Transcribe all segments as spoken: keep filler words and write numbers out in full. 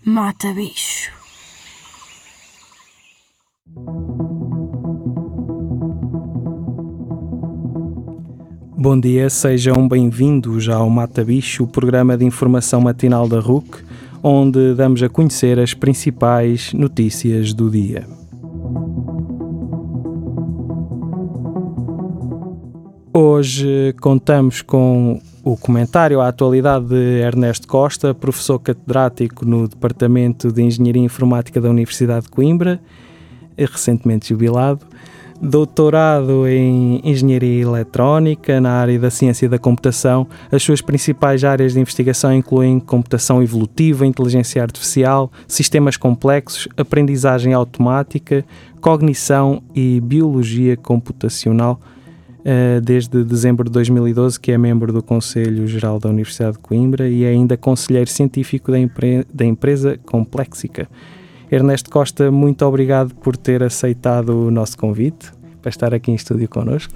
Mata bicho. Bom dia, sejam bem-vindos ao Mata Bicho, o programa de informação matinal da R U C, onde damos a conhecer as principais notícias do dia. Hoje contamos com o comentário à atualidade de Ernesto Costa, professor catedrático no Departamento de Engenharia Informática da Universidade de Coimbra, recentemente jubilado, doutorado em Engenharia Eletrónica na área da Ciência da Computação. As suas principais áreas de investigação incluem computação evolutiva, inteligência artificial, sistemas complexos, aprendizagem automática, cognição e biologia computacional. Desde dezembro de dois mil e doze que é membro do Conselho Geral da Universidade de Coimbra e é ainda conselheiro científico da, empre- da empresa Complexica. Ernesto Costa, muito obrigado por ter aceitado o nosso convite para estar aqui em estúdio connosco.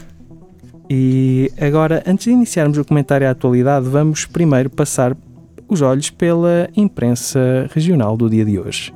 E agora, antes de iniciarmos o comentário à atualidade, vamos primeiro passar os olhos pela imprensa regional do dia de hoje.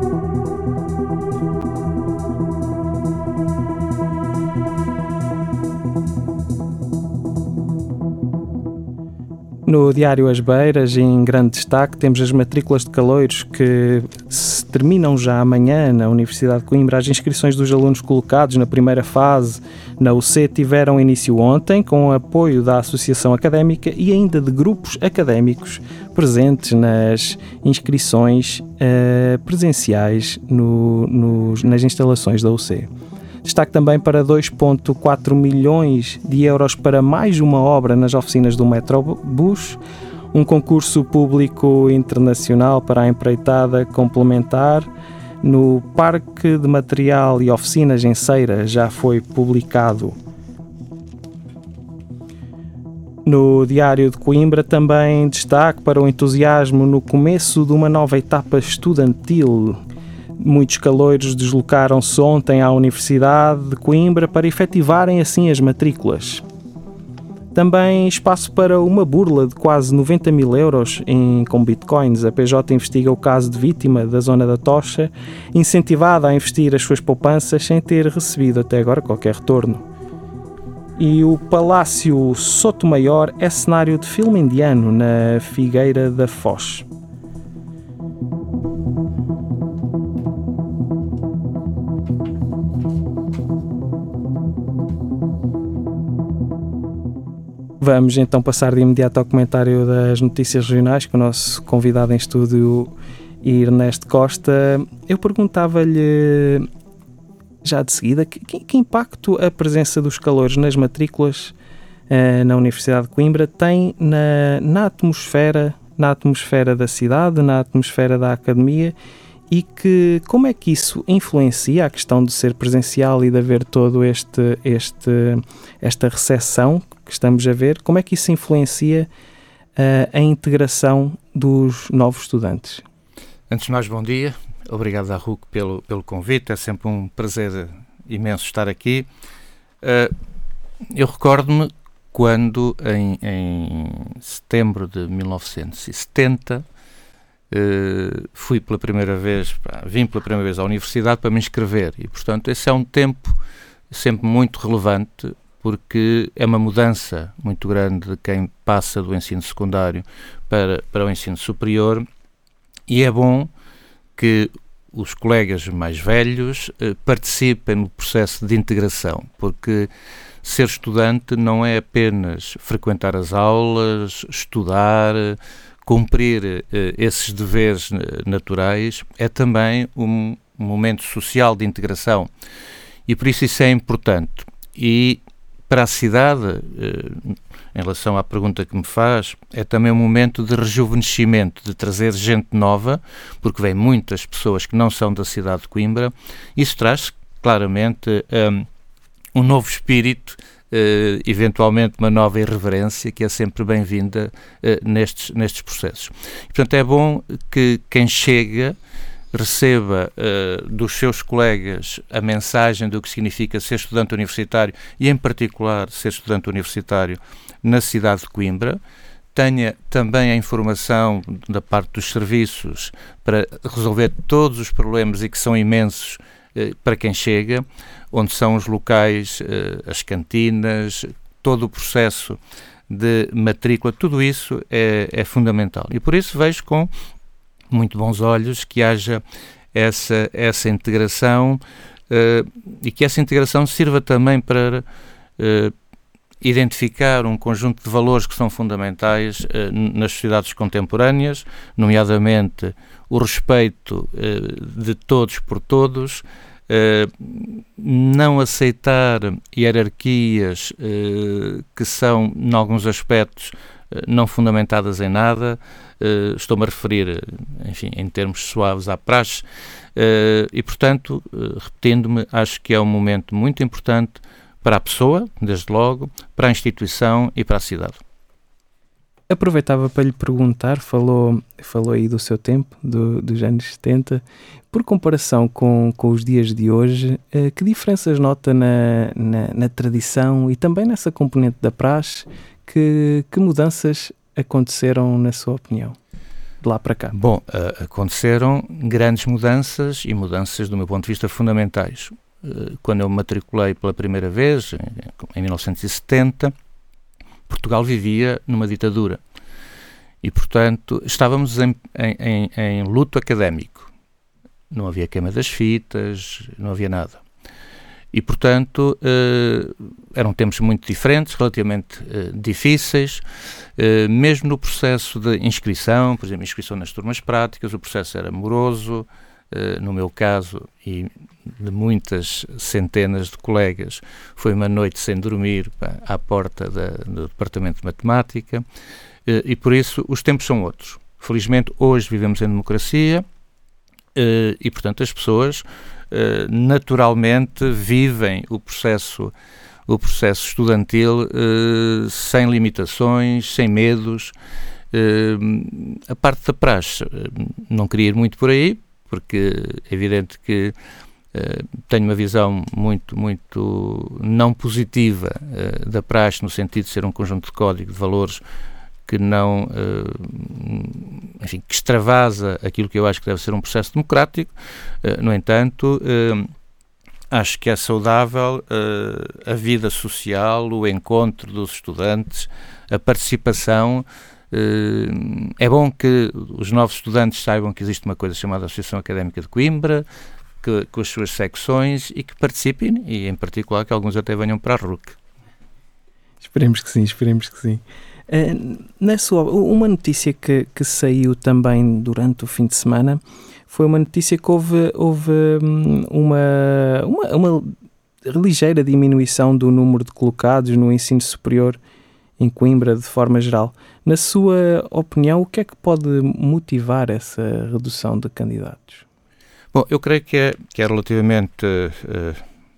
No Diário As Beiras, em grande destaque, temos as matrículas de caloiros que se terminam já amanhã na Universidade de Coimbra. As inscrições dos alunos colocados na primeira fase na U C tiveram início ontem, com o apoio da Associação Académica e ainda de grupos académicos presentes nas inscrições uh, presenciais no, nos, nas instalações da U C. Destaque também para dois vírgula quatro milhões de euros para mais uma obra nas oficinas do Metrobus, um concurso público internacional para a empreitada complementar no Parque de Material e Oficinas em Ceira já foi publicado. No Diário de Coimbra também destaque para o entusiasmo no começo de uma nova etapa estudantil. Muitos caloiros deslocaram-se ontem à Universidade de Coimbra para efetivarem assim as matrículas. Também espaço para uma burla de quase noventa mil euros em, com bitcoins. A P J investiga o caso de vítima da Zona da Tocha, incentivada a investir as suas poupanças sem ter recebido até agora qualquer retorno. E o Palácio Sotomayor é cenário de filme indiano na Figueira da Foz. Vamos então passar de imediato ao comentário das notícias regionais com o nosso convidado em estúdio, Ernesto Costa. Eu perguntava-lhe já de seguida que, que impacto a presença dos caloiros nas matrículas uh, na Universidade de Coimbra tem na, na atmosfera, na atmosfera da cidade, na atmosfera da academia, e que, como é que isso influencia a questão de ser presencial e de haver todo este, este, esta recepção que estamos a ver, como é que isso influencia uh, a integração dos novos estudantes? Antes de mais, bom dia. Obrigado à R U C pelo, pelo convite. É sempre um prazer imenso estar aqui. Uh, eu recordo-me quando, em, em setembro de mil novecentos e setenta, uh, fui pela primeira vez, pá, vim pela primeira vez à universidade para me inscrever. E, portanto, esse é um tempo sempre muito relevante, porque é uma mudança muito grande de quem passa do ensino secundário para, para o ensino superior, e é bom que os colegas mais velhos eh, participem no processo de integração, porque ser estudante não é apenas frequentar as aulas, estudar, cumprir eh, esses deveres naturais, é também um, um momento social de integração, e por isso isso é importante. E para a cidade, em relação à pergunta que me faz, é também um momento de rejuvenescimento, de trazer gente nova, porque vêm muitas pessoas que não são da cidade de Coimbra. Isso traz claramente um, um novo espírito, uh, eventualmente uma nova irreverência, que é sempre bem-vinda uh, nestes, nestes processos. E, portanto, é bom que quem chega receba uh, dos seus colegas a mensagem do que significa ser estudante universitário e, em particular, ser estudante universitário na cidade de Coimbra, tenha também a informação da parte dos serviços para resolver todos os problemas, e que são imensos eh, para quem chega, onde são os locais, eh, as cantinas, todo o processo de matrícula, tudo isso é, é fundamental. E por isso vejo com muito bons olhos que haja essa, essa integração uh, e que essa integração sirva também para uh, identificar um conjunto de valores que são fundamentais uh, nas sociedades contemporâneas, nomeadamente o respeito uh, de todos por todos, uh, não aceitar hierarquias uh, que são, em alguns aspectos, uh, não fundamentadas em nada. Uh, estou-me a referir, enfim, em termos suaves, à praxe, uh, e, portanto, uh, repetindo-me, acho que é um momento muito importante para a pessoa, desde logo, para a instituição e para a cidade. Aproveitava para lhe perguntar, falou, falou aí do seu tempo, do, dos anos setenta, por comparação com, com os dias de hoje, uh, que diferenças nota na, na, na tradição e também nessa componente da praxe, que, que mudanças aconteceram, na sua opinião, de lá para cá? Bom, uh, aconteceram grandes mudanças e mudanças, do meu ponto de vista, fundamentais. Uh, quando eu me matriculei pela primeira vez, em, em mil novecentos e setenta, Portugal vivia numa ditadura e, portanto, estávamos em, em, em luto académico. Não havia queima das fitas, não havia nada. E, portanto, eh, eram tempos muito diferentes, relativamente eh, difíceis, eh, mesmo no processo de inscrição, por exemplo, inscrição nas turmas práticas, o processo era moroso, eh, no meu caso, e de muitas centenas de colegas, foi uma noite sem dormir, pá, à porta da, do Departamento de Matemática, eh, e por isso os tempos são outros. Felizmente, hoje vivemos em democracia, eh, e, portanto, as pessoas Uh, naturalmente vivem o processo, o processo estudantil uh, sem limitações, sem medos. Uh, a parte da praxe, uh, não queria ir muito por aí, porque é evidente que uh, tenho uma visão muito, muito não positiva uh, da praxe, no sentido de ser um conjunto de código de valores que não, uh, enfim, que extravasa aquilo que eu acho que deve ser um processo democrático. Uh, no entanto, uh, acho que é saudável uh, a vida social, o encontro dos estudantes, a participação. Uh, é bom que os novos estudantes saibam que existe uma coisa chamada Associação Académica de Coimbra, que, com as suas secções, e que participem, e em particular que alguns até venham para a R U C. Esperemos que sim, esperemos que sim. Uh, na sua, uma notícia que, que saiu também durante o fim de semana foi uma notícia que houve, houve uma, uma, uma ligeira diminuição do número de colocados no ensino superior em Coimbra, de forma geral. Na sua opinião, o que é que pode motivar essa redução de candidatos? Bom, eu creio que é, que é relativamente uh,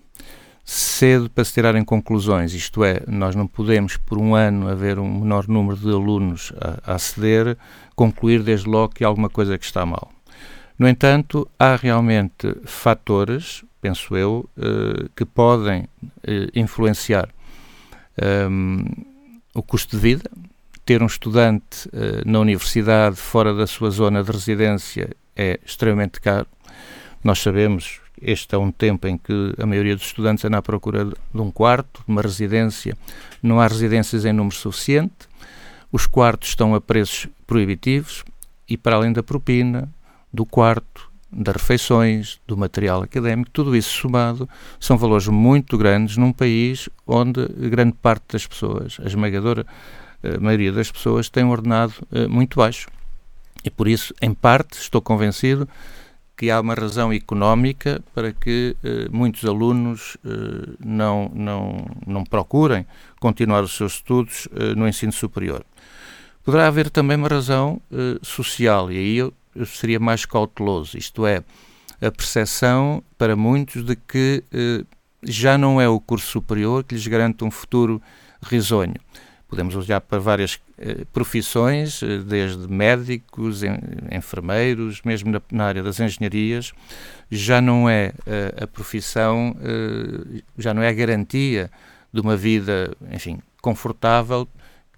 cedo para se tirarem conclusões, isto é, nós não podemos, por um ano, haver um menor número de alunos a, a aceder, concluir desde logo que há alguma coisa que está mal. No entanto, há realmente fatores, penso eu, uh, que podem uh, influenciar um, o custo de vida. Ter um estudante uh, na universidade fora da sua zona de residência é extremamente caro. Nós sabemos, este é um tempo em que a maioria dos estudantes anda à procura de um quarto, de uma residência. Não há residências em número suficiente, os quartos estão a preços proibitivos e, para além da propina, do quarto, das refeições, do material académico, tudo isso somado são valores muito grandes num país onde grande parte das pessoas, a esmagadora a maioria das pessoas, tem um ordenado uh, muito baixo. E por isso, em parte, estou convencido que há uma razão económica para que uh, muitos alunos uh, não, não, não procurem continuar os seus estudos uh, no ensino superior. Poderá haver também uma razão uh, social, e aí eu, eu seria mais cauteloso, isto é, a percepção para muitos de que uh, já não é o curso superior que lhes garante um futuro risonho. Podemos olhar para várias eh, profissões, eh, desde médicos, en, enfermeiros, mesmo na, na área das engenharias, já não é eh, a profissão, eh, já não é a garantia de uma vida, enfim, confortável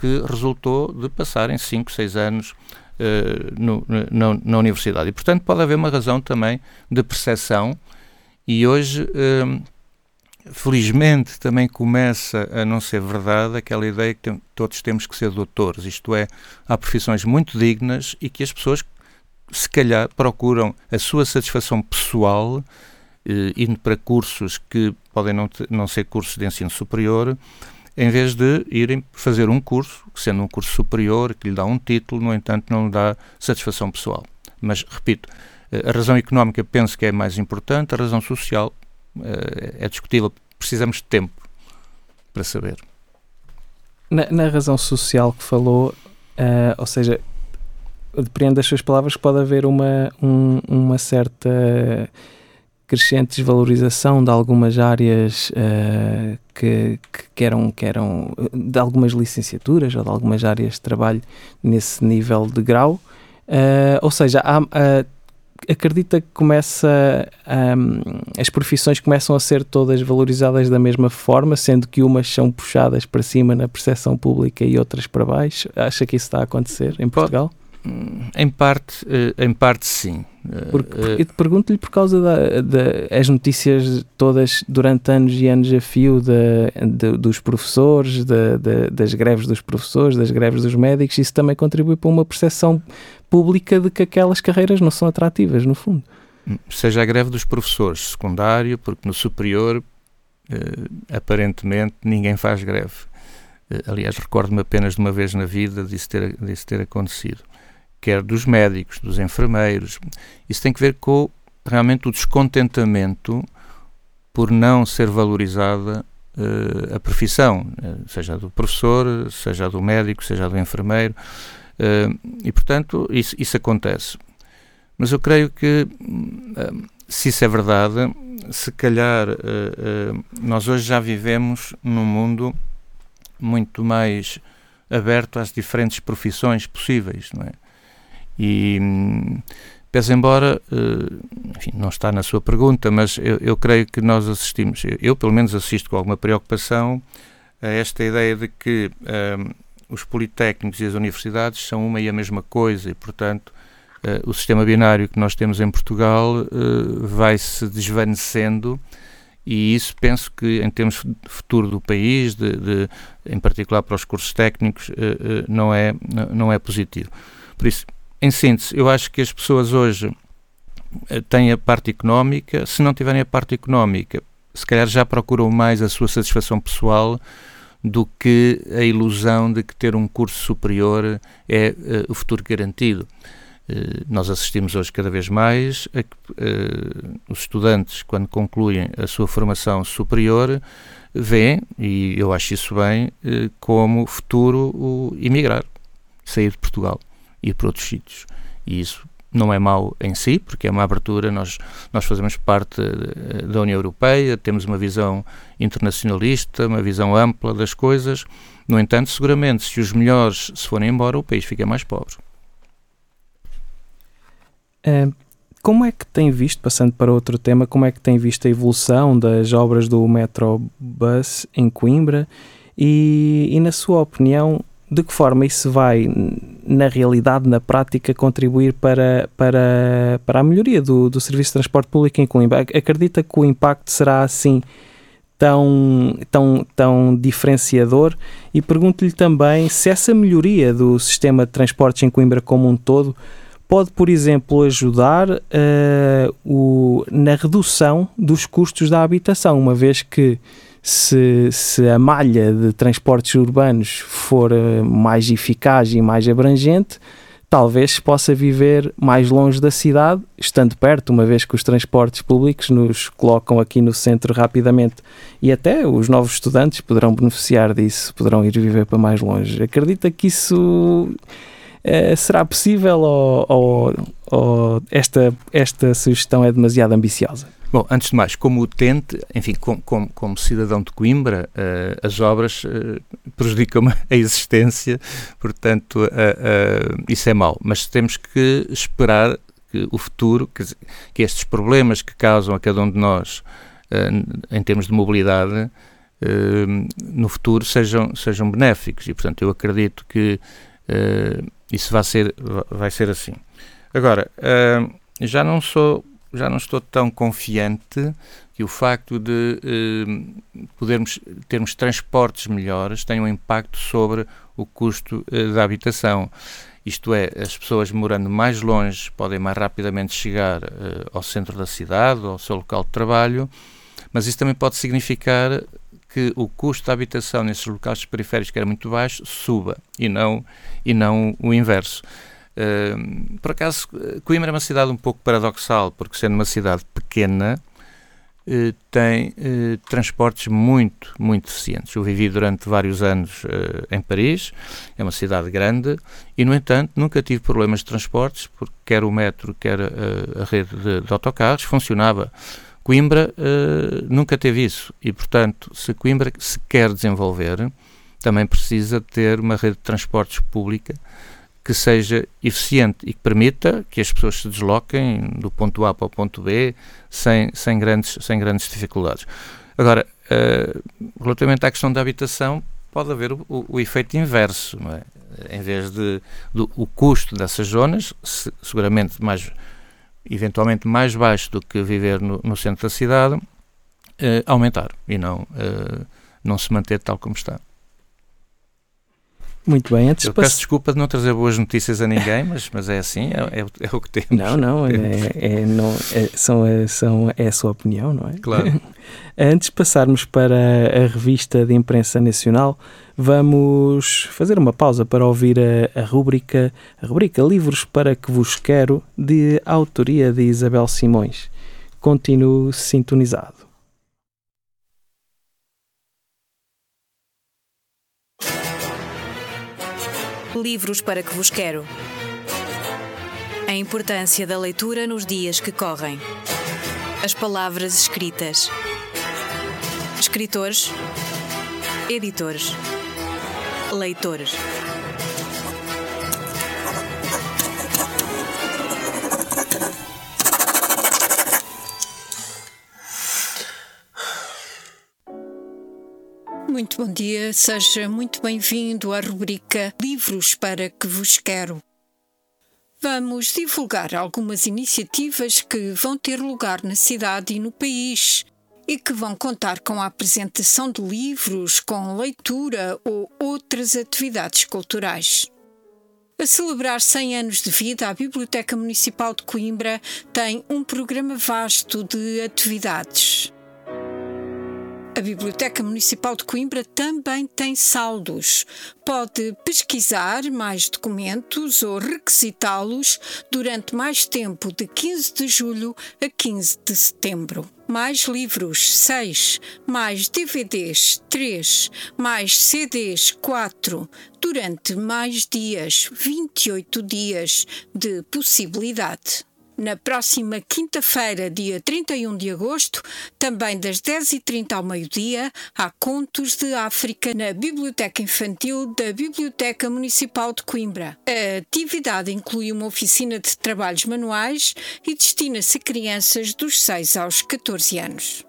que resultou de passarem cinco, seis anos uh, no, na, na universidade. E, portanto, pode haver uma razão também de percepção, e hoje, uh, felizmente, também começa a não ser verdade aquela ideia que tem, todos temos que ser doutores, isto é, há profissões muito dignas e que as pessoas, se calhar, procuram a sua satisfação pessoal, eh, indo para cursos que podem não, te, não ser cursos de ensino superior, em vez de irem fazer um curso, que sendo um curso superior, que lhe dá um título, no entanto não lhe dá satisfação pessoal. Mas, repito, a razão económica penso que é mais importante, a razão social eh, é discutível, precisamos de tempo para saber. Na, na razão social que falou, uh, ou seja, depende das suas palavras que pode haver uma, um, uma certa crescente desvalorização de algumas áreas uh, que, que, eram, que eram de algumas licenciaturas ou de algumas áreas de trabalho nesse nível de grau. Uh, ou seja, há, uh, acredita que começa um, as profissões começam a ser todas valorizadas da mesma forma, sendo que umas são puxadas para cima na percepção pública e outras para baixo? Acha que isso está a acontecer em Portugal? Em parte, em parte sim. Porque, porque eu te pergunto-lhe por causa das notícias todas durante anos e anos a fio de, de, dos professores, de, de, das greves dos professores, das greves dos médicos, isso também contribui para uma percepção pública de que aquelas carreiras não são atrativas, no fundo. Seja a greve dos professores secundário, porque no superior, eh, aparentemente, ninguém faz greve. Eh, aliás, recordo-me apenas de uma vez na vida disso ter, disso ter acontecido. Quer dos médicos, dos enfermeiros. Isso tem que ver com realmente o descontentamento por não ser valorizada uh, a profissão, uh, seja a do professor, seja a do médico, seja a do enfermeiro, uh, e portanto isso, isso acontece. Mas eu creio que uh, se isso é verdade, se calhar uh, uh, nós hoje já vivemos num mundo muito mais aberto às diferentes profissões possíveis, não é? E, pese embora, enfim, não está na sua pergunta, mas eu, eu creio que nós assistimos, eu, eu pelo menos assisto com alguma preocupação a esta ideia de que um, os politécnicos e as universidades são uma e a mesma coisa e, portanto, uh, o sistema binário que nós temos em Portugal uh, vai-se desvanecendo, e isso penso que, em termos de futuro do país, de, de, em particular para os cursos técnicos, uh, uh, não é, não é positivo. Por isso, em síntese, eu acho que as pessoas hoje têm a parte económica, se não tiverem a parte económica, se calhar já procuram mais a sua satisfação pessoal do que a ilusão de que ter um curso superior é uh, o futuro garantido. Uh, nós assistimos hoje cada vez mais a que uh, os estudantes, quando concluem a sua formação superior, veem, e eu acho isso bem, uh, como futuro o emigrar, sair de Portugal e ir para outros sítios. E isso não é mau em si, porque é uma abertura, nós, nós fazemos parte da União Europeia, temos uma visão internacionalista, uma visão ampla das coisas. No entanto, seguramente, se os melhores se forem embora, o país fica mais pobre. É, como é que tem visto, passando para outro tema, como é que tem visto a evolução das obras do Metrobus em Coimbra e, e na sua opinião, de que forma isso vai, na realidade, na prática, contribuir para, para, para a melhoria do, do serviço de transporte público em Coimbra? Acredita que o impacto será assim tão, tão, tão diferenciador? E pergunto-lhe também se essa melhoria do sistema de transportes em Coimbra como um todo pode, por exemplo, ajudar uh, o, na redução dos custos da habitação, uma vez que Se, se a malha de transportes urbanos for uh, mais eficaz e mais abrangente, talvez se possa viver mais longe da cidade, estando perto, uma vez que os transportes públicos nos colocam aqui no centro rapidamente, e até os novos estudantes poderão beneficiar disso, poderão ir viver para mais longe. Acredita que isso uh, será possível ou, ou, ou esta, esta sugestão é demasiado ambiciosa? Bom, antes de mais, como utente, enfim, como, como, como cidadão de Coimbra, uh, as obras uh, prejudicam-me a existência, portanto, uh, uh, isso é mau. Mas temos que esperar que o futuro, que, que estes problemas que causam a cada um de nós, uh, em termos de mobilidade, uh, no futuro sejam, sejam benéficos, e portanto eu acredito que uh, isso vai ser, vai ser assim. Agora, uh, já não sou, já não estou tão confiante que o facto de uh, podermos termos transportes melhores tenha um impacto sobre o custo uh, da habitação. Isto é, as pessoas morando mais longe podem mais rapidamente chegar uh, ao centro da cidade, ao seu local de trabalho, mas isso também pode significar que o custo da habitação nesses locais periféricos, que era muito baixo, suba, e não, e não o inverso. Uh, por acaso, Coimbra é uma cidade um pouco paradoxal, porque sendo uma cidade pequena, Uh, tem uh, transportes muito, muito eficientes. Eu vivi durante vários anos uh, em Paris, é uma cidade grande, e no entanto nunca tive problemas de transportes, porque quer o metro, quer uh, a rede de, de autocarros funcionava. Coimbra uh, nunca teve isso, e portanto, se Coimbra se quer desenvolver, também precisa ter uma rede de transportes pública que seja eficiente e que permita que as pessoas se desloquem do ponto A para o ponto B sem, sem, grandes, sem grandes dificuldades. Agora, uh, relativamente à questão da habitação, pode haver o, o, o efeito inverso, não é? Em vez de do, o custo dessas zonas, se, seguramente mais, eventualmente mais baixo do que viver no, no centro da cidade, uh, aumentar e não, uh, não se manter tal como está. Muito bem, antes eu peço desculpa de não trazer boas notícias a ninguém, mas, mas é assim, é, é, é o que temos. Não, não, é, é, não é, são, é, são, é a sua opinião, não é? Claro. Antes de passarmos para a revista de imprensa nacional, vamos fazer uma pausa para ouvir a, a rubrica, a rubrica Livros para que vos quero, de autoria de Isabel Simões. Continue sintonizado. Livros para que vos quero. A importância da leitura nos dias que correm. As palavras escritas. Escritores. Editores. Leitores. Muito bom dia, seja muito bem-vindo à rubrica Livros para que vos quero. Vamos divulgar algumas iniciativas que vão ter lugar na cidade e no país e que vão contar com a apresentação de livros, com leitura ou outras atividades culturais. A celebrar cem anos de vida, a Biblioteca Municipal de Coimbra tem um programa vasto de atividades. A Biblioteca Municipal de Coimbra também tem saldos. Pode pesquisar mais documentos ou requisitá-los durante mais tempo, de quinze de julho a quinze de setembro. Mais livros, seis. Mais D V Ds, três. Mais C Ds, quatro. Durante mais dias, vinte e oito dias de possibilidade. Na próxima quinta-feira, dia trinta e um de agosto, também das dez e trinta ao meio-dia, há Contos de África na Biblioteca Infantil da Biblioteca Municipal de Coimbra. A atividade inclui uma oficina de trabalhos manuais e destina-se a crianças dos seis aos catorze anos.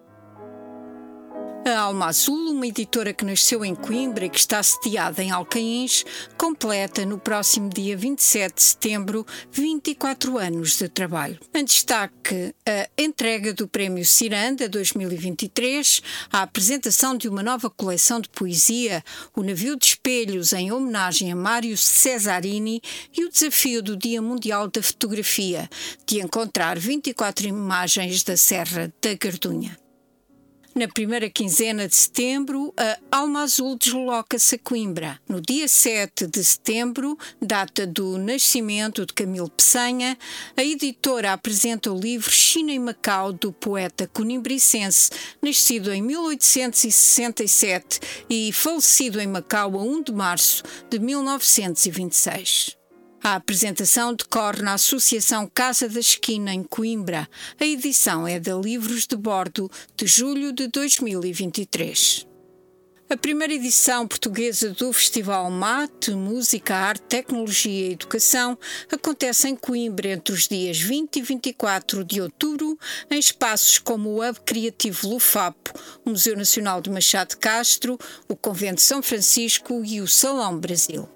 A Alma Azul, uma editora que nasceu em Coimbra e que está sediada em Alcaíns, completa no próximo dia vinte e sete de setembro vinte e quatro anos de trabalho. Em destaque, a entrega do Prémio Ciranda dois mil e vinte e três, a apresentação de uma nova coleção de poesia, o Navio de Espelhos em homenagem a Mário Cesarini e o desafio do Dia Mundial da Fotografia, de encontrar vinte e quatro imagens da Serra da Gardunha. Na primeira quinzena de setembro, a Alma Azul desloca-se a Coimbra. No dia sete de setembro, data do nascimento de Camilo Peçanha, a editora apresenta o livro China e Macau, do poeta conimbricense, nascido em mil oitocentos e sessenta e sete e falecido em Macau a um de março de mil novecentos e vinte e seis. A apresentação decorre na Associação Casa da Esquina, em Coimbra. A edição é da Livros de Bordo, de julho de dois mil e vinte e três. A primeira edição portuguesa do Festival Mate, Música, Arte, Tecnologia e Educação acontece em Coimbra entre os dias vinte e vinte e quatro de outubro, em espaços como o Hub Criativo Lufapo, o Museu Nacional de Machado de Castro, o Convento de São Francisco e o Salão Brasil.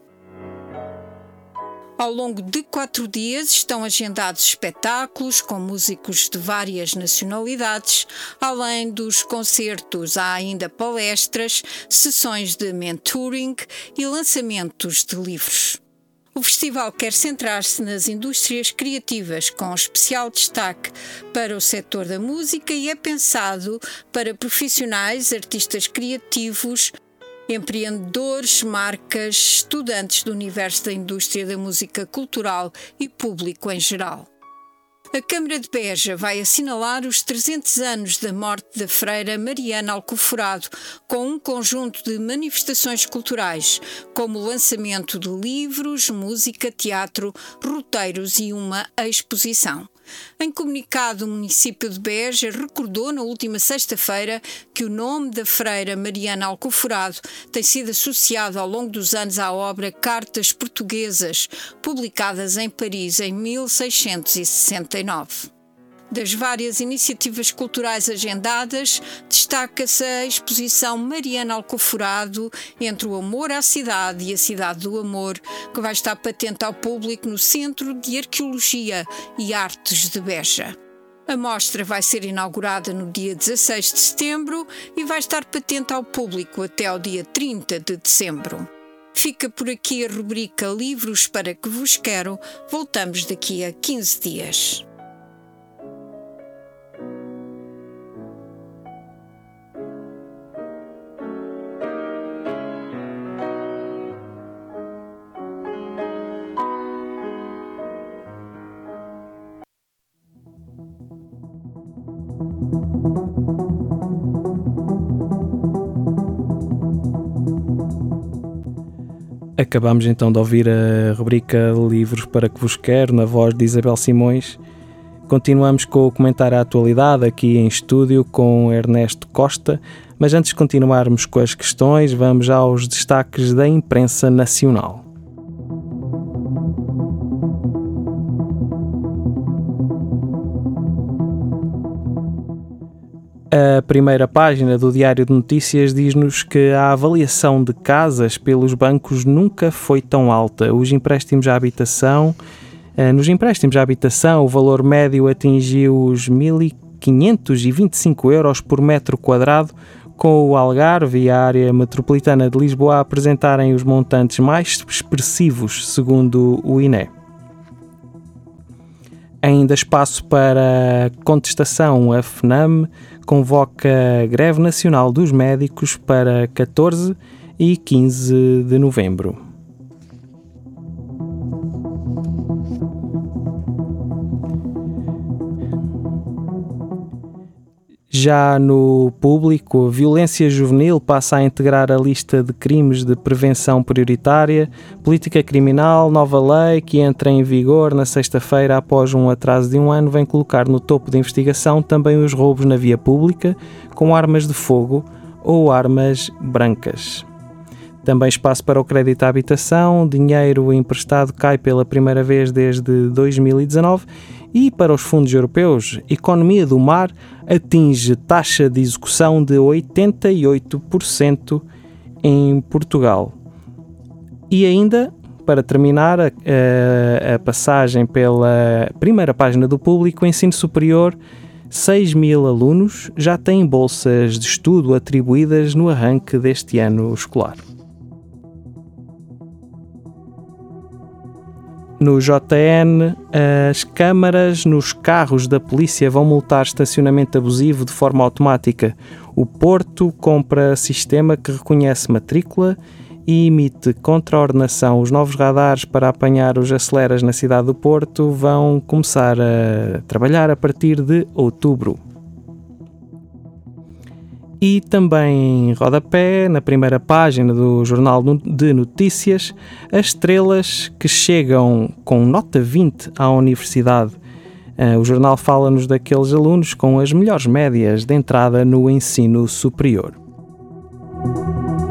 Ao longo de quatro dias estão agendados espetáculos com músicos de várias nacionalidades. Além dos concertos, há ainda palestras, sessões de mentoring e lançamentos de livros. O festival quer centrar-se nas indústrias criativas, com especial destaque para o setor da música, e é pensado para profissionais, artistas criativos, empreendedores, marcas, estudantes do universo da indústria da música cultural e público em geral. A Câmara de Beja vai assinalar os trezentos anos da morte da freira Mariana Alcoforado, com um conjunto de manifestações culturais, como o lançamento de livros, música, teatro, roteiros e uma exposição. Em comunicado, o município de Beja recordou na última sexta-feira que o nome da freira Mariana Alcoforado tem sido associado ao longo dos anos à obra Cartas Portuguesas, publicadas em Paris em mil seiscentos e sessenta e nove. Das várias iniciativas culturais agendadas, destaca-se a exposição Mariana Alcoforado, Entre o Amor à Cidade e a Cidade do Amor, que vai estar patente ao público no Centro de Arqueologia e Artes de Beja. A mostra vai ser inaugurada no dia dezasseis de setembro e vai estar patente ao público até ao dia trinta de dezembro. Fica por aqui a rubrica Livros para que vos quero. Voltamos daqui a quinze dias. Acabamos então de ouvir a rubrica Livros para que vos quero, na voz de Isabel Simões. Continuamos com o comentário à atualidade aqui em estúdio com Ernesto Costa, mas antes de continuarmos com as questões, vamos aos destaques da imprensa nacional. A primeira página do Diário de Notícias diz-nos que a avaliação de casas pelos bancos nunca foi tão alta. Os empréstimos à habitação, nos empréstimos à habitação, o valor médio atingiu os mil quinhentos e vinte e cinco euros por metro quadrado, com o Algarve e a área metropolitana de Lisboa a apresentarem os montantes mais expressivos, segundo o I N E. Ainda espaço para contestação. A FNAM convoca greve nacional dos médicos para catorze e quinze de novembro. Já no Público, a violência juvenil passa a integrar a lista de crimes de prevenção prioritária. Política criminal, nova lei que entra em vigor na sexta-feira após um atraso de um ano, vem colocar no topo de investigação também os roubos na via pública com armas de fogo ou armas brancas. Também espaço para o crédito à habitação, dinheiro emprestado cai pela primeira vez desde dois mil e dezanove. E para os fundos europeus, economia do mar atinge taxa de execução de oitenta e oito por cento em Portugal. E ainda, para terminar a, a, a passagem pela primeira página do Público, ensino superior, seis mil alunos já têm bolsas de estudo atribuídas no arranque deste ano escolar. No J N, as câmaras nos carros da polícia vão multar estacionamento abusivo de forma automática. O Porto compra sistema que reconhece matrícula e emite contraordenação. Os novos radares para apanhar os aceleras na cidade do Porto vão começar a trabalhar a partir de outubro. E também em rodapé, na primeira página do Jornal de Notícias, as estrelas que chegam com nota vinte à universidade. O jornal fala-nos daqueles alunos com as melhores médias de entrada no ensino superior.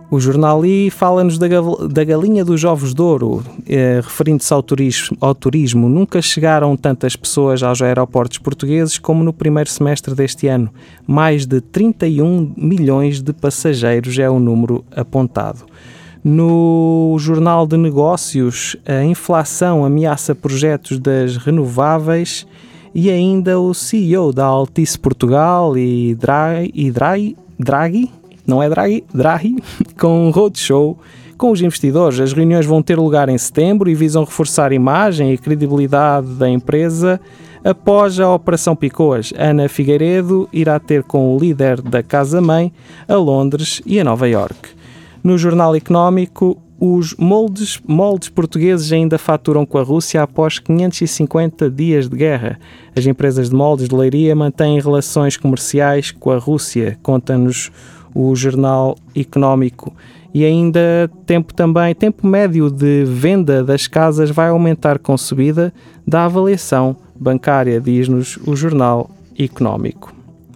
O jornal I fala-nos da, da galinha dos ovos de ouro, eh, referindo-se ao turismo, ao turismo. Nunca chegaram tantas pessoas aos aeroportos portugueses como no primeiro semestre deste ano. Mais de trinta e um milhões de passageiros é o número apontado. No Jornal de Negócios, a inflação ameaça projetos das renováveis e ainda o C E O da Altice Portugal e Draghi, e Draghi, Draghi não é Draghi, Draghi, com um roadshow com os investidores. As reuniões vão ter lugar em setembro e visam reforçar a imagem e credibilidade da empresa após a Operação Picoas. Ana Figueiredo irá ter com o líder da Casa-Mãe a Londres e a Nova Iorque. No Jornal Económico, os moldes, moldes portugueses ainda faturam com a Rússia após quinhentos e cinquenta dias de guerra. As empresas de moldes de Leiria mantêm relações comerciais com a Rússia, conta-nos o Jornal Económico. E ainda tempo também, tempo médio de venda das casas vai aumentar com subida da avaliação bancária, diz-nos o Jornal Económico.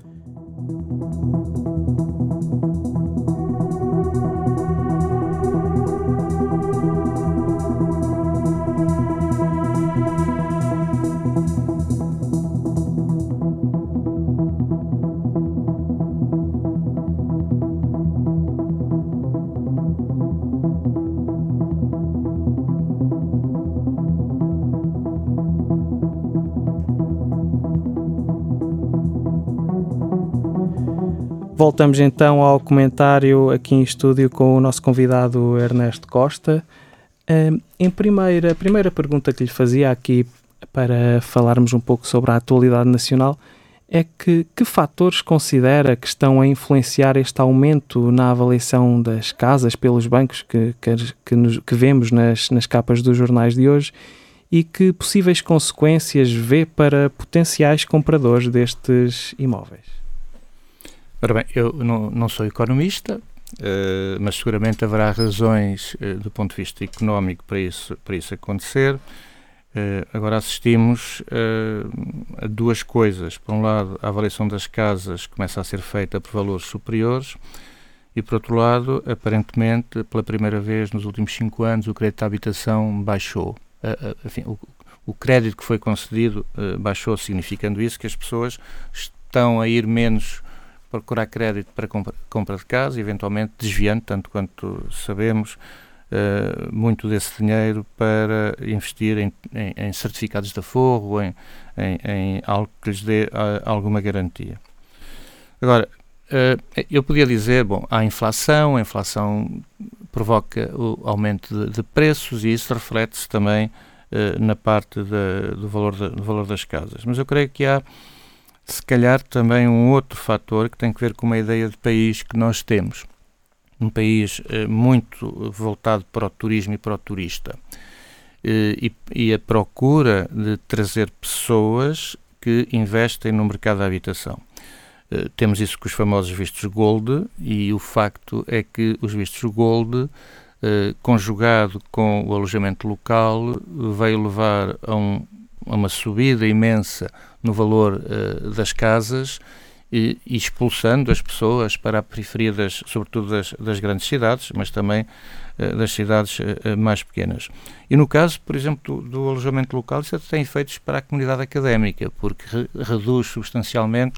Voltamos então ao comentário aqui em estúdio com o nosso convidado Ernesto Costa. Em primeira, a primeira pergunta que lhe fazia aqui para falarmos um pouco sobre a atualidade nacional é que, que fatores considera que estão a influenciar este aumento na avaliação das casas pelos bancos que, que, que, nos, que vemos nas, nas capas dos jornais de hoje e que possíveis consequências vê para potenciais compradores destes imóveis? Ora bem, eu não, não sou economista, uh, mas seguramente haverá razões uh, do ponto de vista económico para isso, para isso acontecer. Uh, agora assistimos uh, a duas coisas. Por um lado, a avaliação das casas começa a ser feita por valores superiores e, por outro lado, aparentemente, pela primeira vez nos últimos cinco anos, o crédito à habitação baixou. Uh, uh, enfim, o, o crédito que foi concedido uh, baixou, significando isso que as pessoas estão a ir menos procurar crédito para compra, compra de casa, eventualmente desviando, tanto quanto sabemos, uh, muito desse dinheiro para investir em, em, em certificados de aforro, em, em, em algo que lhes dê uh, alguma garantia. Agora, uh, eu podia dizer, bom, há inflação, a inflação provoca o aumento de, de preços e isso reflete-se também uh, na parte de, do, valor de, do valor das casas. Mas eu creio que há se calhar também um outro fator que tem que ver com uma ideia de país que nós temos. Um país eh, muito voltado para o turismo e para o turista. Eh, e, e a procura de trazer pessoas que investem no mercado da habitação. Eh, temos isso com os famosos vistos Gold e o facto é que os vistos Gold, eh, conjugado com o alojamento local, veio levar a um uma subida imensa no valor uh, das casas e, e expulsando as pessoas para a periferia, das, sobretudo das, das grandes cidades, mas também uh, das cidades uh, mais pequenas. E no caso, por exemplo, do, do alojamento local, isso tem efeitos para a comunidade académica, porque re, reduz substancialmente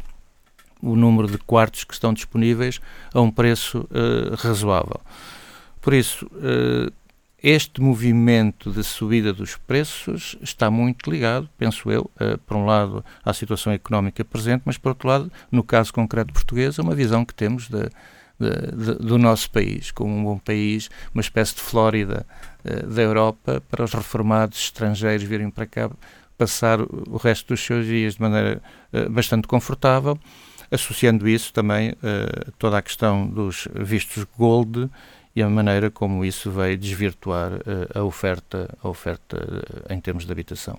o número de quartos que estão disponíveis a um preço uh, razoável. Por isso, uh, este movimento de subida dos preços está muito ligado, penso eu, uh, por um lado à situação económica presente, mas por outro lado, no caso concreto português, a uma visão que temos de, de, de, do nosso país, como um bom país, uma espécie de Flórida uh, da Europa, para os reformados estrangeiros virem para cá passar o resto dos seus dias de maneira uh, bastante confortável, associando isso também uh, toda a questão dos vistos Gold e a maneira como isso veio desvirtuar uh, a oferta, a oferta uh, em termos de habitação.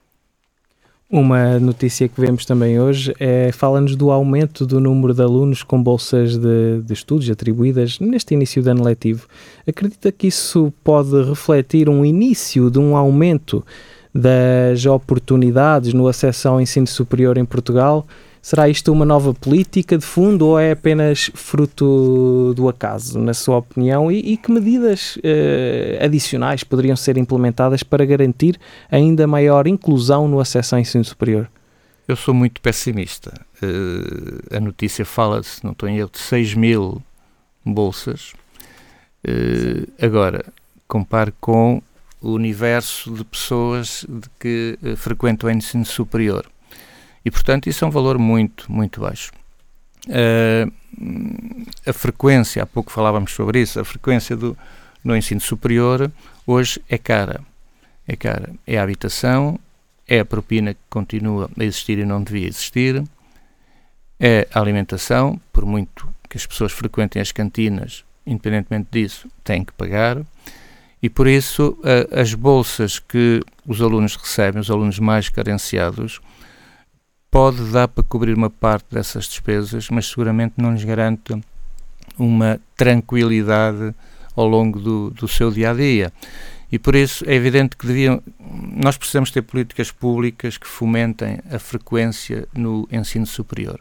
Uma notícia que vemos também hoje é, fala-nos do aumento do número de alunos com bolsas de, de estudos atribuídas neste início de ano letivo. Acredita que isso pode refletir um início de um aumento das oportunidades no acesso ao ensino superior em Portugal? Será isto uma nova política de fundo ou é apenas fruto do acaso, na sua opinião? E, e que medidas uh, adicionais poderiam ser implementadas para garantir ainda maior inclusão no acesso ao ensino superior? Eu sou muito pessimista. Uh, a notícia fala, se não estou em erro, de seis mil bolsas. Uh, agora, compare com o universo de pessoas de que uh, frequentam o ensino superior. E, portanto, isso é um valor muito, muito baixo. Uh, a frequência, há pouco falávamos sobre isso, a frequência do, no ensino superior hoje é cara. É cara. É a habitação, é a propina que continua a existir e não devia existir, é a alimentação, por muito que as pessoas frequentem as cantinas, independentemente disso, têm que pagar, e por isso uh, as bolsas que os alunos recebem, os alunos mais carenciados, pode dar para cobrir uma parte dessas despesas, mas seguramente não lhes garante uma tranquilidade ao longo do, do seu dia-a-dia. E por isso é evidente que deviam, nós precisamos ter políticas públicas que fomentem a frequência no ensino superior.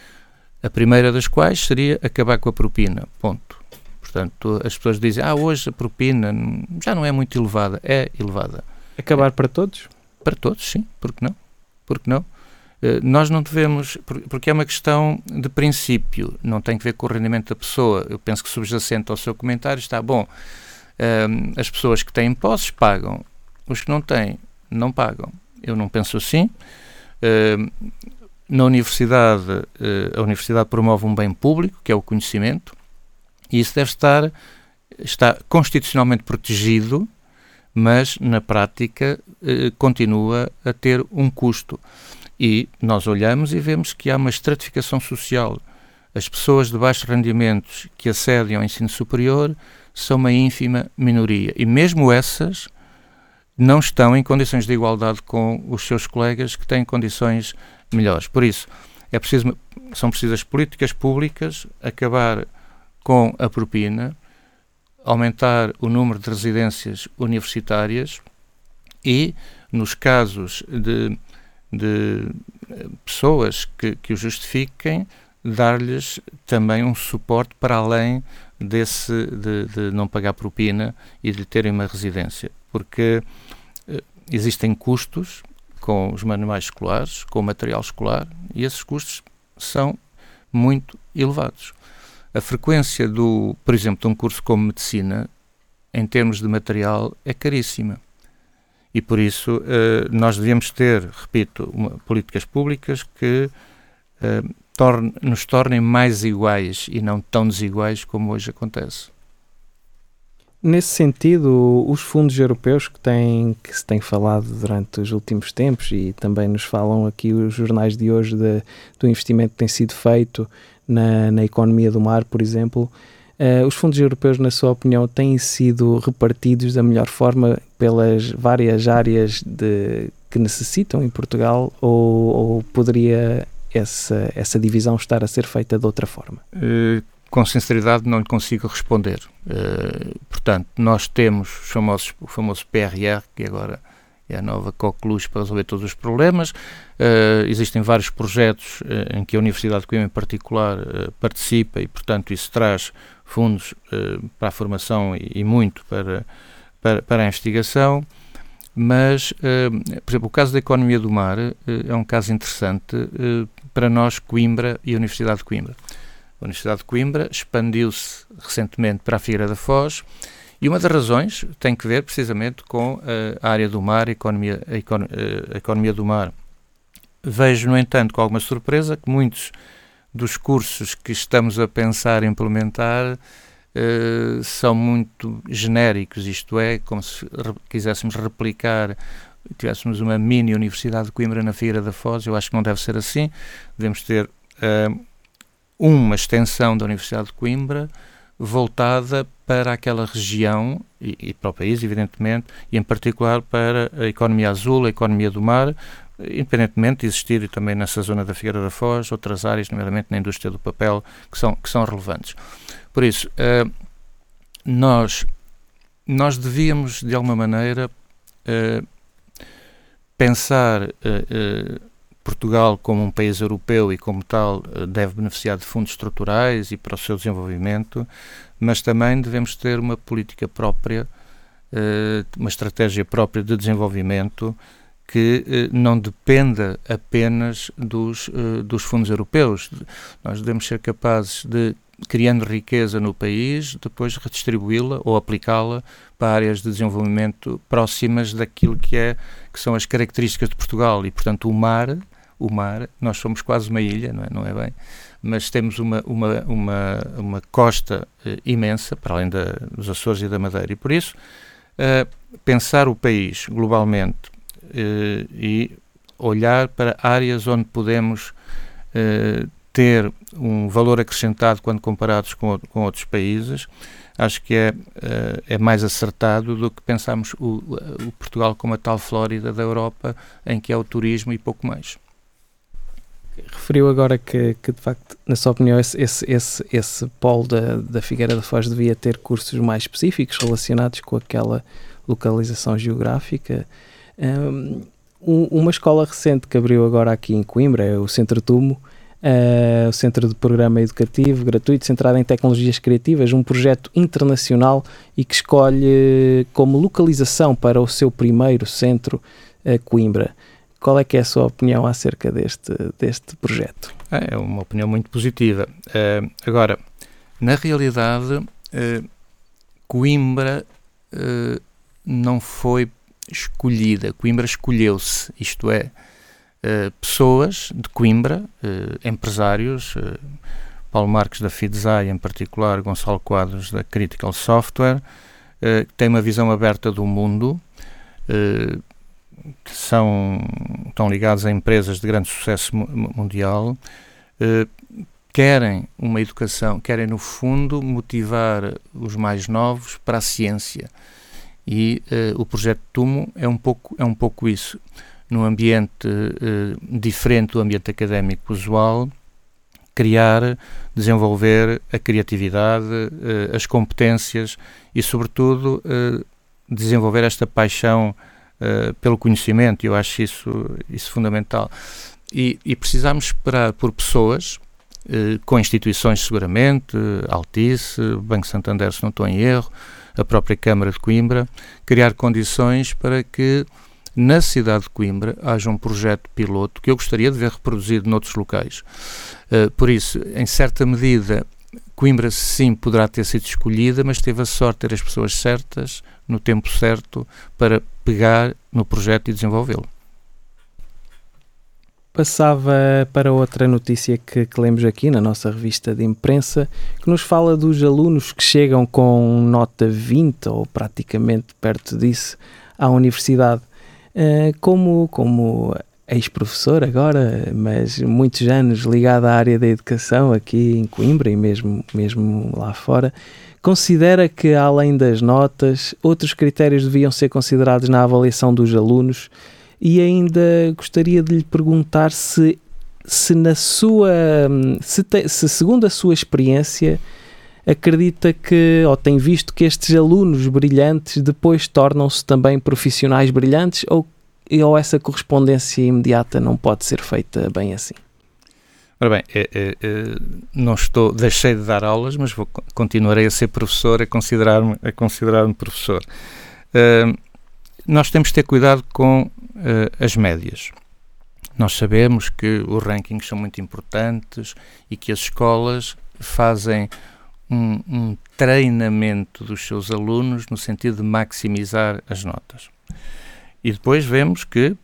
A primeira das quais seria acabar com a propina, ponto. Portanto, as pessoas dizem, ah, hoje a propina já não é muito elevada. É elevada. Acabar é. para todos? Para todos, sim. Por que não? Por que não? Nós não devemos, porque é uma questão de princípio, não tem que ver com o rendimento da pessoa. Eu penso que subjacente ao seu comentário está bom. Um, as pessoas que têm posses pagam, os que não têm, não pagam. Eu não penso assim. Um, na universidade, uh, a universidade promove um bem público, que é o conhecimento, e isso deve estar, está constitucionalmente protegido, mas na prática uh, continua a ter um custo. E nós olhamos e vemos que há uma estratificação social. As pessoas de baixos rendimentos que acedem ao ensino superior são uma ínfima minoria. E mesmo essas não estão em condições de igualdade com os seus colegas que têm condições melhores. Por isso, é preciso, são precisas políticas públicas, acabar com a propina, aumentar o número de residências universitárias e, nos casos de de pessoas que, que o justifiquem, dar-lhes também um suporte para além desse de, de não pagar propina e de terem uma residência, porque uh, existem custos com os manuais escolares, com o material escolar, e esses custos são muito elevados. A frequência do, por exemplo, de um curso como medicina, em termos de material, é caríssima. E por isso uh, nós devíamos ter, repito, uma, políticas públicas que uh, torne, nos tornem mais iguais e não tão desiguais como hoje acontece. Nesse sentido, os fundos europeus que, têm, que se tem falado durante os últimos tempos, e também nos falam aqui os jornais de hoje de, do investimento que tem sido feito na, na economia do mar, por exemplo, Uh, os fundos europeus, na sua opinião, têm sido repartidos da melhor forma pelas várias áreas de, que necessitam em Portugal, ou, ou poderia essa, essa divisão estar a ser feita de outra forma? Uh, com sinceridade não lhe consigo responder. Uh, portanto, nós temos os famosos, o famoso P R R, que agora é a nova Coqueluche para resolver todos os problemas. Uh, existem vários projetos uh, em que a Universidade de Coimbra em particular uh, participa e, portanto, isso traz fundos uh, para a formação e, e muito para, para, para a investigação, mas, uh, por exemplo, o caso da economia do mar uh, é um caso interessante uh, para nós, Coimbra e a Universidade de Coimbra. A Universidade de Coimbra expandiu-se recentemente para a Figueira da Foz, e uma das razões tem que ver precisamente com uh, a área do mar, a economia, a, econ, uh, a economia do mar. Vejo, no entanto, com alguma surpresa, que muitos dos cursos que estamos a pensar em implementar uh, são muito genéricos, isto é, como se re- quiséssemos replicar, tivéssemos uma mini Universidade de Coimbra na Figueira da Foz. Eu acho que não deve ser assim. Devemos ter uh, uma extensão da Universidade de Coimbra voltada para aquela região e, e para o país, evidentemente, e em particular para a economia azul, a economia do mar, independentemente de existir também nessa zona da Figueira da Foz outras áreas, nomeadamente na indústria do papel, que são, que são relevantes. Por isso, uh, nós, nós devíamos, de alguma maneira, uh, pensar uh, uh, Portugal, como um país europeu e como tal, deve beneficiar de fundos estruturais e para o seu desenvolvimento, mas também devemos ter uma política própria, uma estratégia própria de desenvolvimento que não dependa apenas dos, dos fundos europeus. Nós devemos ser capazes de, criando riqueza no país, depois redistribuí-la ou aplicá-la para áreas de desenvolvimento próximas daquilo que, é, que são as características de Portugal. E, portanto, o mar, o mar, nós somos quase uma ilha, não é, não é bem? Mas temos uma, uma, uma, uma costa eh, imensa, para além da, dos Açores e da Madeira. E, por isso, eh, pensar o país globalmente eh, e olhar para áreas onde podemos eh, ter um valor acrescentado quando comparados com, com outros países, acho que é, é mais acertado do que pensarmos o, o Portugal como a tal Flórida da Europa, em que é o turismo e pouco mais. Referiu agora que, que de facto, na sua opinião, esse, esse, esse, esse polo da, da Figueira da Foz devia ter cursos mais específicos relacionados com aquela localização geográfica. Um, uma escola recente que abriu agora aqui em Coimbra é o Centro Tumo, Uh, o Centro de Programa Educativo Gratuito centrado em tecnologias criativas, um projeto internacional e que escolhe como localização para o seu primeiro centro uh, Coimbra. Qual é que é a sua opinião acerca deste, deste projeto? É uma opinião muito positiva. Uh, agora, na realidade, uh, Coimbra uh, não foi escolhida, Coimbra escolheu-se, isto é, Uh, pessoas de Coimbra, uh, empresários, uh, Paulo Marques da Fidzai em particular, Gonçalo Quadros da Critical Software, uh, que têm uma visão aberta do mundo, uh, que são, estão ligados a empresas de grande sucesso mundial, uh, querem uma educação, querem no fundo motivar os mais novos para a ciência, e uh, o projeto Tumo é um pouco, é um pouco isso. Num ambiente uh, diferente do ambiente académico usual, criar, desenvolver a criatividade, uh, as competências e, sobretudo, uh, desenvolver esta paixão uh, pelo conhecimento. Eu acho isso, isso fundamental. E, e precisamos esperar por pessoas, uh, com instituições seguramente, uh, Altice, Banco Santander, se não estou em erro, a própria Câmara de Coimbra, criar condições para que na cidade de Coimbra haja um projeto piloto que eu gostaria de ver reproduzido noutros locais. Uh, por isso, em certa medida, Coimbra sim poderá ter sido escolhida, mas teve a sorte de ter as pessoas certas, no tempo certo, para pegar no projeto e desenvolvê-lo. Passava para outra notícia que, que lemos aqui na nossa revista de imprensa, que nos fala dos alunos que chegam com nota vinte, ou praticamente perto disso, à universidade. Uh, como, como ex-professor agora, mas muitos anos ligado à área da educação aqui em Coimbra e mesmo, mesmo lá fora, considera que, além das notas, outros critérios deviam ser considerados na avaliação dos alunos, e ainda gostaria de lhe perguntar se, se na sua, se, te, se segundo a sua experiência, acredita que, ou tem visto que estes alunos brilhantes depois tornam-se também profissionais brilhantes, ou, ou essa correspondência imediata não pode ser feita bem assim? Ora bem, é, é, é, não estou, deixei de dar aulas, mas vou, continuarei a ser professor, a considerar-me, a considerar-me professor. Uh, nós temos de ter cuidado com uh, as médias. Nós sabemos que os rankings são muito importantes e que as escolas fazem Um, um treinamento dos seus alunos no sentido de maximizar as notas. E depois vemos que,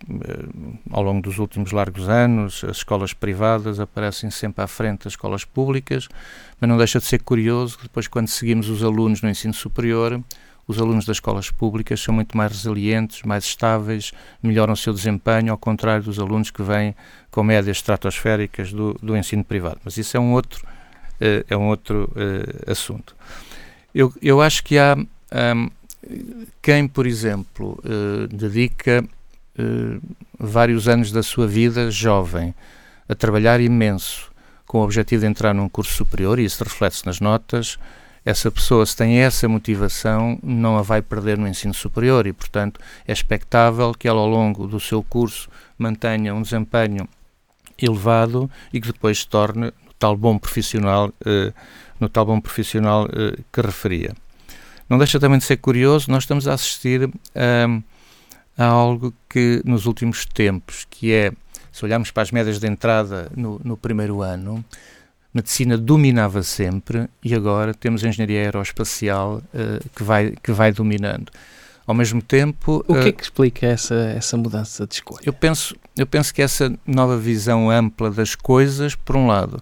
ao longo dos últimos largos anos, as escolas privadas aparecem sempre à frente das escolas públicas, mas não deixa de ser curioso que depois, quando seguimos os alunos no ensino superior, os alunos das escolas públicas são muito mais resilientes, mais estáveis, melhoram o seu desempenho, ao contrário dos alunos que vêm com médias estratosféricas do, do ensino privado. Mas isso é um outro Uh, é um outro uh, assunto. Eu, eu acho que há um, quem, por exemplo, uh, dedica uh, vários anos da sua vida jovem a trabalhar imenso com o objetivo de entrar num curso superior, e isso reflete-se nas notas. Essa pessoa, se tem essa motivação, não a vai perder no ensino superior e, portanto, é expectável que ela, ao longo do seu curso, mantenha um desempenho elevado e que depois se torne no tal bom profissional, uh, no tal bom profissional uh, que referia. Não deixa também de ser curioso, nós estamos a assistir um, a algo que nos últimos tempos, que é, se olharmos para as médias de entrada no, no primeiro ano, medicina dominava sempre e agora temos a engenharia aeroespacial uh, que, vai, que vai dominando. Ao mesmo tempo... O que é que explica essa, essa mudança de escolha? Eu penso, eu penso que essa nova visão ampla das coisas, por um lado,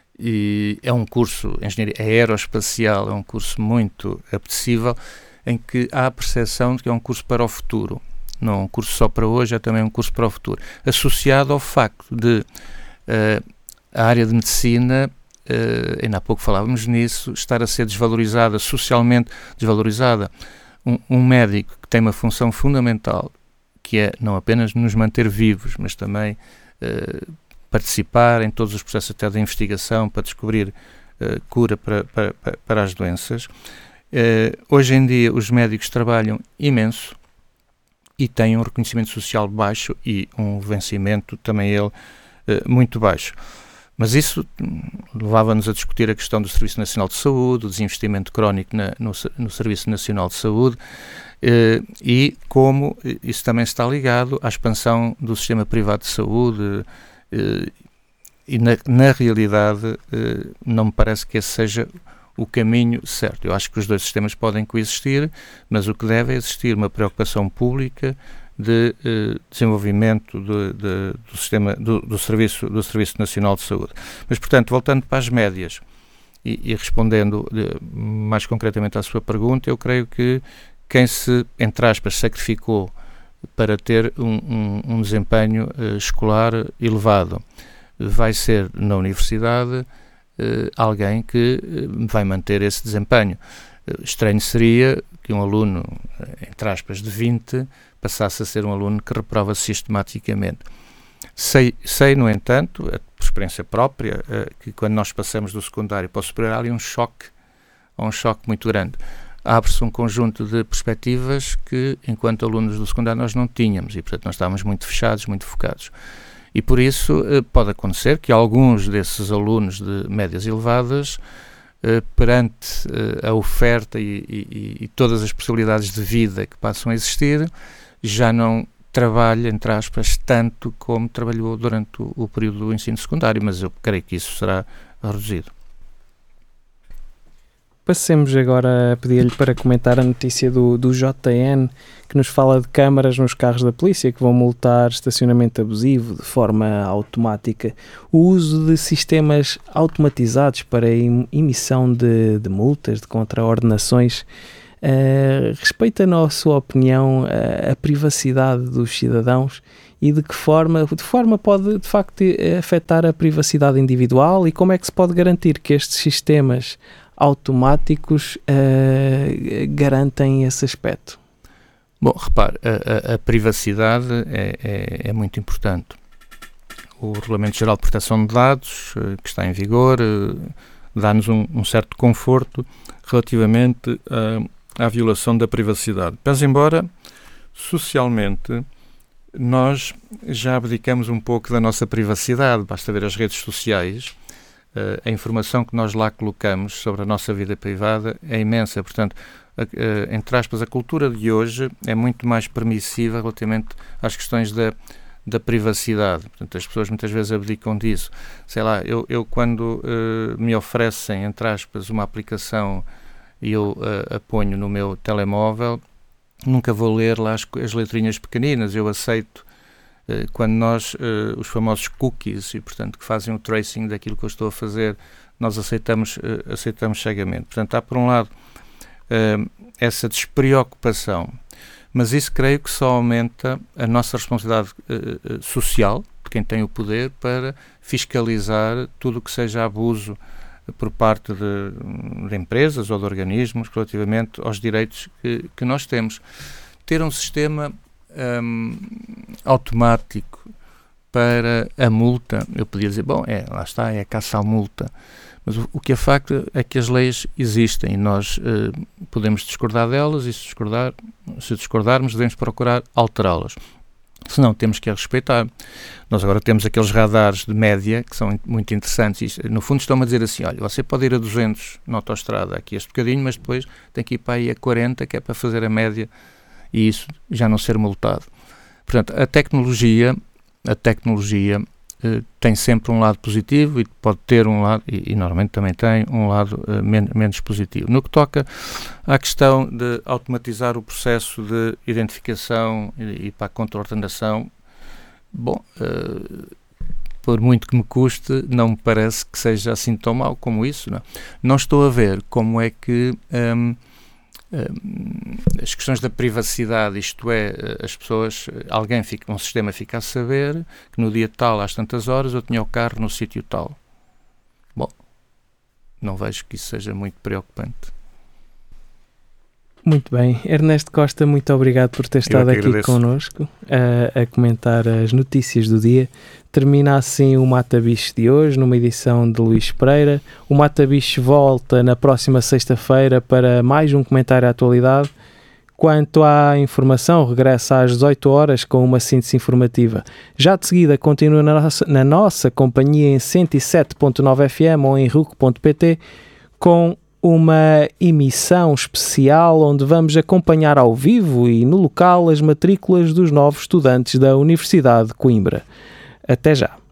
e é um curso, engenharia aeroespacial, é um curso muito apetecível, em que há a percepção de que é um curso para o futuro. Não é um curso só para hoje, é também um curso para o futuro. Associado ao facto de uh, a área de medicina, uh, ainda há pouco falávamos nisso, estar a ser desvalorizada, socialmente desvalorizada. Um, um médico que tem uma função fundamental, que é não apenas nos manter vivos, mas também uh, participar em todos os processos até da investigação para descobrir uh, cura para, para, para as doenças. Uh, hoje em dia os médicos trabalham imenso e têm um reconhecimento social baixo e um vencimento também ele uh, muito baixo. Mas isso levava-nos a discutir a questão do Serviço Nacional de Saúde, o desinvestimento crónico na, no, no Serviço Nacional de Saúde eh, e como isso também está ligado à expansão do sistema privado de saúde eh, e na, na realidade eh, não me parece que esse seja o caminho certo. Eu acho que os dois sistemas podem coexistir, mas o que deve é existir uma preocupação pública de eh, desenvolvimento de, de, do sistema do, do, serviço, do Serviço Nacional de Saúde. Mas, portanto, voltando para as médias e, e respondendo de, mais concretamente à sua pergunta, eu creio que quem se, entre aspas, sacrificou para ter um, um, um desempenho eh, escolar elevado vai ser na universidade eh, alguém que eh, vai manter esse desempenho. Eh, estranho seria que um aluno, entre aspas, de vinte passasse a ser um aluno que reprova sistematicamente. Sei, sei, no entanto, por experiência própria, que quando nós passamos do secundário para o superior, há ali um choque, um choque muito grande. Abre-se um conjunto de perspectivas que, enquanto alunos do secundário, nós não tínhamos e, portanto, nós estávamos muito fechados, muito focados. E, por isso, pode acontecer que alguns desses alunos de médias elevadas, perante a oferta e, e, e todas as possibilidades de vida que passam a existir, já não trabalha, entre aspas, tanto como trabalhou durante o, o período do ensino secundário, mas eu creio que isso será reduzido. Passemos agora a pedir-lhe para comentar a notícia do, do J N, que nos fala de câmaras nos carros da polícia que vão multar estacionamento abusivo de forma automática. O uso de sistemas automatizados para a emissão de, de multas, de contraordenações, Uh, respeita, na sua opinião, uh, a privacidade dos cidadãos e de que forma, de forma pode de facto afetar a privacidade individual e como é que se pode garantir que estes sistemas automáticos uh, garantem esse aspecto? Bom, repare, a, a, a privacidade é, é, é muito importante. O Regulamento Geral de Proteção de Dados, uh, que está em vigor, uh, dá-nos um, um certo conforto relativamente a à violação da privacidade. Mas, embora, socialmente, nós já abdicamos um pouco da nossa privacidade. Basta ver as redes sociais, uh, a informação que nós lá colocamos sobre a nossa vida privada é imensa. Portanto, a, a, entre aspas, a cultura de hoje é muito mais permissiva relativamente às questões da, da privacidade. Portanto, as pessoas muitas vezes abdicam disso. Sei lá, eu, eu quando uh, me oferecem, entre aspas, uma aplicação e eu uh, a ponho no meu telemóvel, nunca vou ler lá as, as letrinhas pequeninas. Eu aceito uh, quando nós, uh, os famosos cookies, e portanto que fazem o tracing daquilo que eu estou a fazer, nós aceitamos, uh, aceitamos cegamente. Portanto, há por um lado uh, essa despreocupação, mas isso creio que só aumenta a nossa responsabilidade uh, social, de quem tem o poder, para fiscalizar tudo o que seja abuso por parte de, de empresas ou de organismos relativamente aos direitos que, que nós temos. Ter um sistema um, automático para a multa, eu podia dizer, bom, é, lá está, é a caça à multa, mas o, o que é facto é que as leis existem e nós uh, podemos discordar delas e se, discordar, se discordarmos devemos procurar alterá-las. senão temos que a respeitar. Nós agora temos aqueles radares de média que são muito interessantes. E, no fundo estão-me a dizer assim, olha, você pode ir a duzentos na autoestrada aqui este bocadinho, mas depois tem que ir para aí a quarenta, que é para fazer a média, e isso já não ser multado. Portanto, a tecnologia, a tecnologia eh, tem sempre um lado positivo e pode ter um lado, e, e normalmente também tem, um lado eh, men menos positivo. No que toca à questão de automatizar o processo de identificação e, e para a contraordenação, bom, uh, por muito que me custe, não me parece que seja assim tão mau como isso. Não, não estou a ver como é que um, um, as questões da privacidade, isto é, as pessoas, alguém fica, um sistema fica a saber que no dia tal, às tantas horas, eu tinha o carro no sítio tal. Bom, não vejo que isso seja muito preocupante. Muito bem. Ernesto Costa, muito obrigado por ter estado aqui connosco a, a comentar as notícias do dia. Termina assim o Mata Bicho de hoje, numa edição de Luís Pereira. O Mata Bicho volta na próxima sexta-feira para mais um comentário à atualidade. Quanto à informação, regressa às dezoito horas com uma síntese informativa. Já de seguida, continua na nossa, na nossa companhia em cento e sete ponto nove F M ou em ruc ponto pt com uma emissão especial onde vamos acompanhar ao vivo e no local as matrículas dos novos estudantes da Universidade de Coimbra. Até já!